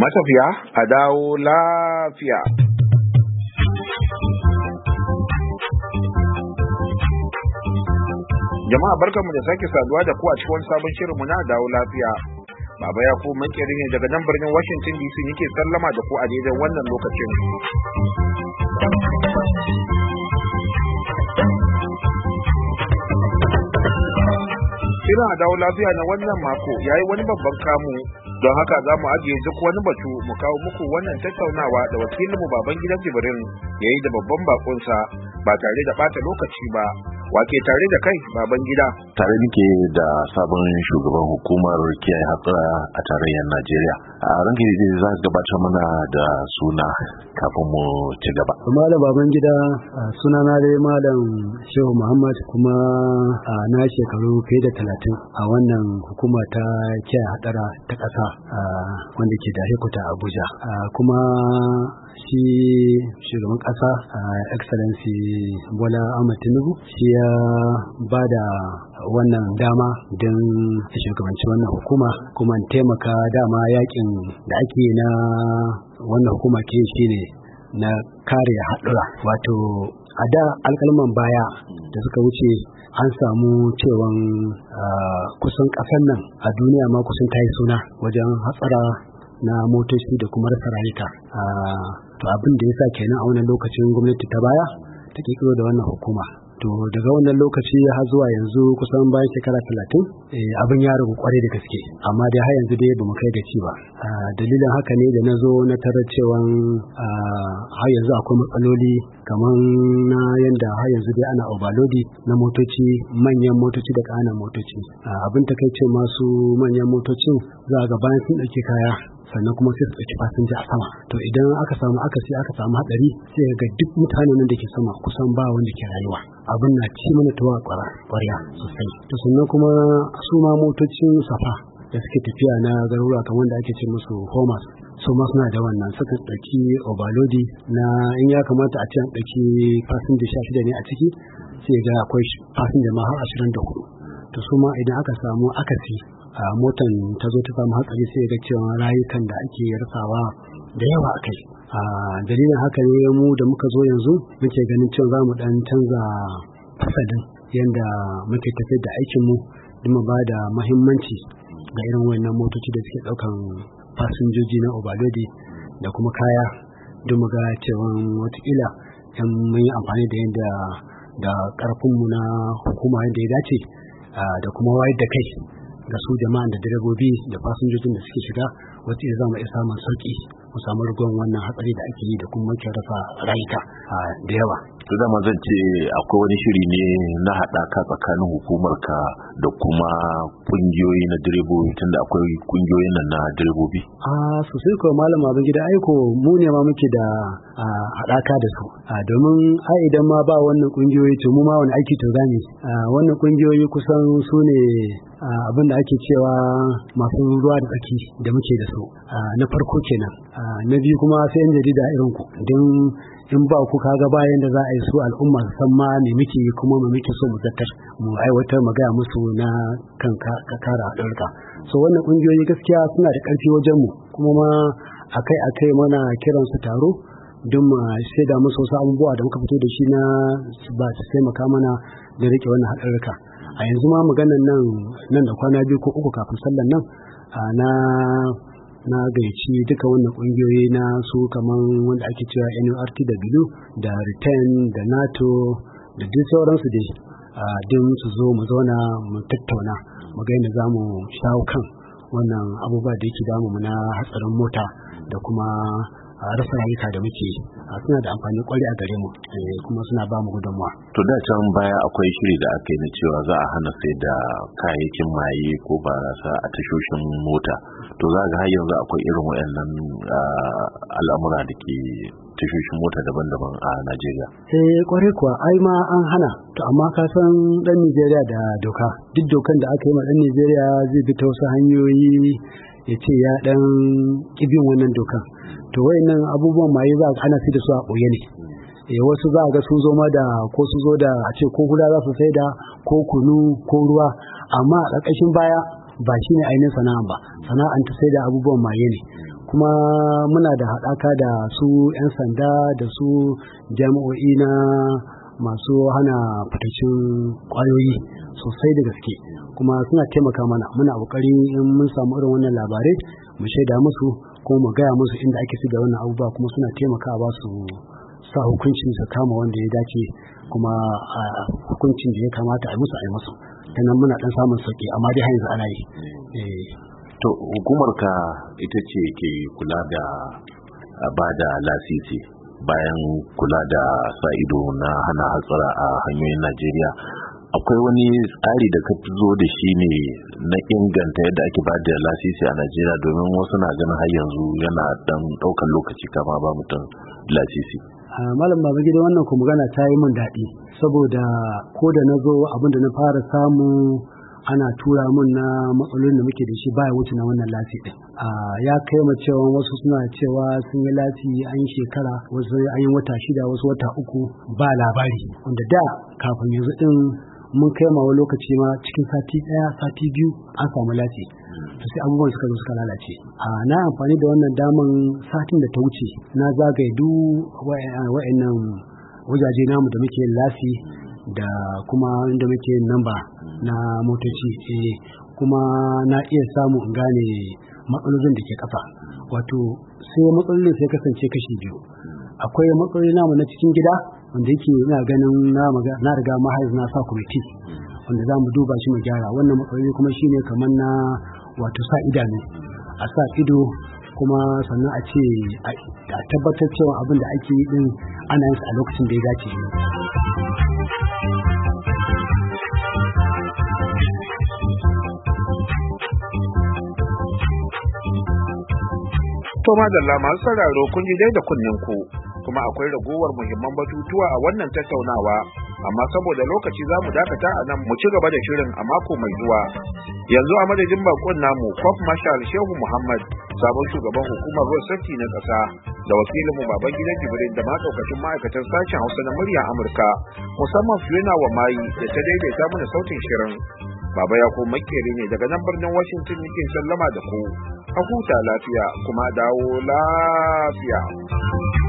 Matafiya a dawo lafiya. Jama'a barkanmu da sake saduwa da ku a cikin sabon shirinmu na dawo lafiya. Baba ya ku makeri ne daga nan birnin Washington DC yake sallama da ku a daidai wannan lokacin. Shirin a dawo lafiya na wannan mako ya yi wani babban kamu, don haka za mu ajiye duk wani batu mu kawo muku wannan tattaunawa da wakilinmu Babangida Jibrin ya yi da babban bakonsa ba tare da ɓata lokaci ba. Wake tare da kai Babangida? Tare nake da sabon shugaban hukumar kiyaye hatsura a tarayyar Najeriya. A ranka da za ka gabatar mana da suna kafin mu ci gaba. Malam Babangida, sunana dai Malam Shehu Muhammad, kuma na shekaru fiye da 30 a wannan hukuma ta kiyaye hatsura ta ƙasa wanda ke da hekuta Abuja. Kuma shi shugaban ƙasa Excellency Bola Ahmed Tinubu shi ya ba da wannan dama don shugabanci wannan hukuma, kuma taimaka dama yakin da ake na wannan hukuma ke shi ne na kare haɗura. Wato a da alƙalman baya da suka wuce an samu cewan kusan ƙasar nan a duniya ma kusan ta yi suna wajen hatsara na motoci da kuma rasa rayuka. To abin da ya sa kenan a wannan lokacin gwamnati ta baya ta kirkiro da wannan hukuma. To daga wannan lokaci har zuwa yanzu kusan bayan shekara 30 abin ya ragu kwarai da gaske, amma dai har yanzu dai bamu kai gaci ba. Dalilin haka ne da na zo na tarar cewa har yanzu akwai matsaloli kamar na yanda har yanzu dai ana overloading na motoci, manyan motoci da ƙananan motoci. Abin takaice masu manyan motocin za ga bayan sun ɗauki kaya sannan kuma sai su ɗauki fasinja a sama. To idan aka samu akasi, aka samu haɗari, sai ga duk mutanen nan da ke sama kusan ba wanda ke rayuwa. Abin na ci mana tuwa ƙwarya sosai. To sannan kuma su ma motocin safa da suke tafiya na garuruwa kamar da ake ce musu homers, su ma suna da wannan, suka ɗauki overloading na in ya kamata a ce an ɗauki fasinja 16 ne a ciki, sai ga akwai fasinja ma har 24. To su ma idan aka samu akasi a motan ta zo ta samu hatsari, sai ga cewa rayukan da ake rasawa da yawa a kai. Dalilin haka ne mu da muka zo yanzu muke ganin cewa za mu dan canza fasalin yadda muke tafiyar da aikinmu, don mu ba da muhimmanci ga irin wannan motoci da suke daukan fasinjoji na overloading da kuma kaya, don mu ga cewa watakila in mun yi amfani da yadda da karfinmu na hukuma yadda ya dace da kuma wayar da kai ga su jama'an da direbobi da fasinjojin da suke shiga, wata za mu iya samun sauki, mu samu rigon wannan hatsari da ake yi da kuma muke rasa rayuka da yawa. To dama zan ce akwai wani shiri ne na haɗaka tsakanin hukumarka da kuma kungiyoyi na direbobi, tunda akwai kungiyoyin nan na direbobi. Sosai ko Malam Babangida, aiko mu ne ma muke da haɗaka da su, domin idan ma ba wannan kungiyoyi to mu ma wani aiki to zane. Wannan kungiyoyi kusan su ne abin da ake cewa masu ruwa da tsaki da muke da su. Na farko kenan. Na biyu kuma sai yan jarida irin ku, don in ba ku kaga bayan da za a yi su al'umma su san ma me muke kuma me muke so mu zartar mu aiwatar mu gaya musu na kan kara haɗurka. So wannan ƙungiyoyi gaskiya suna da ƙarfi wajen mu, kuma ma akai mana kiran su taro don mu shaida musu wasu abubuwa da muka fito da shi na ba su taimaka mana da rike wannan haɗurka. A yanzu ma maganan nan da kwana 2 ko 3 kafin sallan nan na gaici duka wannan kungiyoyi na su kaman wanda ake cewa NURTW da Return da NATO da duk sauransu dai, don su zo mu zauna mu tattauna mu ga yadda za mu shawo kan wannan abubuwa da yake damu na hatsarin mota da kuma rasa rayuka da muke. Suna da amfani kwarai a gare mu, kuma suna ba mu gudunmuwa. To da can baya akwai shiri da aka yi na cewa za a hana sai da kayayyakin maye ko barasa a tashoshin mota. To za ga har yanzu akwai irin waɗannan al'amura da ke tashoshin mota daban-daban a Najeriya. Kwarai kuwa, ai ma an hana. To amma ka san dan Najeriya da doka, duk dokan da aka yi ma dan Najeriya zai bi ta wasu hanyoyi ya ce ya dan kibin wannan dokan. To wayannan abubuwan maye za a ana sai da su a ɓoye ne. Wasu za a ga sun zo ma da ko su zo da a ce ko hula za su sai da ko kunu ko ruwa, amma a ƙarƙashin baya ba shi ne ainihin sana'a ba, sana'an ta sai da abubuwan maye ne. kuma muna da haɗaka da su 'yan sanda da su jami'o'i na masu hana fitacin ƙwayoyi sosai da gaske, kuma suna taimaka mana. Muna ƙoƙari in mun samu irin wannan labarai mu shaida musu kuma mu gaya musu inda ake da wannan abubuwa, kuma suna taimakawa su sa hukuncin su kama wanda ya dace, kuma hukuncin da ya kamata a yi musu ta nan muna ɗan samun sauƙi, amma dai har yanzu ana yi. To hukumar ka ita ce ke kula da ba da lasisi bayan kula da sa ido na hana hatsara a hanyoyin Najeriya. Akwai wani tsari da ka zo da shi ne na inganta yadda ake ba da lasisi a Najeriya, domin wasu na ganin har yanzu yana dan ɗaukar lokaci kama ba mutum lasisi. Malam Babangida, wannan ku magana ta yi min daɗi, saboda ko da na zo abinda na fara samu ana tura mun na matsalolin da muke da shi baya wuce na wannan lasi din. Ya kai ma cewa wasu suna cewa sun yi lasi an yi shekara, wasu an yi wata 6, wasu wata 3 ba labari, wanda da kafin yanzu din mun kai ma wani lokaci ma cikin sati 1 sati 2 an samu lasi. To sai abubuwan suka zo suka lalace. Na amfani da wannan daman satin da ta wuce na zagaye duk wa'annan wajaje namu da muke lasi da kuma inda muke namba na motoci, kuma na iya samu in gane matsalolin da ke kafa. Wato sai matsalolin sai kasance kashi biyu. Akwai matsaloli namu na cikin gida wanda yake ina ganin na riga mahaiz na sa kwamiti wanda za mu duba shi mu gyara. Wannan matsaloli kuma shine kamar na wato sa idanu, a sa ido kuma sannan a ce a tabbatar cewa abin da ake yi din ana yin a lokacin da ya dace. To madalla masu sauraro, kun ji dai da kunnen ku, kuma akwai ragowar muhimman batutuwa a wannan tattaunawa, amma saboda lokaci za mu dakata a nan, mu ci gaba da shirin a mako mai zuwa. Yanzu a madadin bakon namu Prof Marshal Shehu Muhammad, sabon shugaban hukumar Road Safety na ƙasa, da wakilin mu Babangida Jibrin da ma daukacin ma'aikatan sashen Hausa na murya Amurka, musamman Fiona Wamayi da ta daidaita mana sautin shirin. Baba ya ko makeri ne daga nan birnin Washington yake sallama da ku. A huta lafiya kuma dawo lafiya.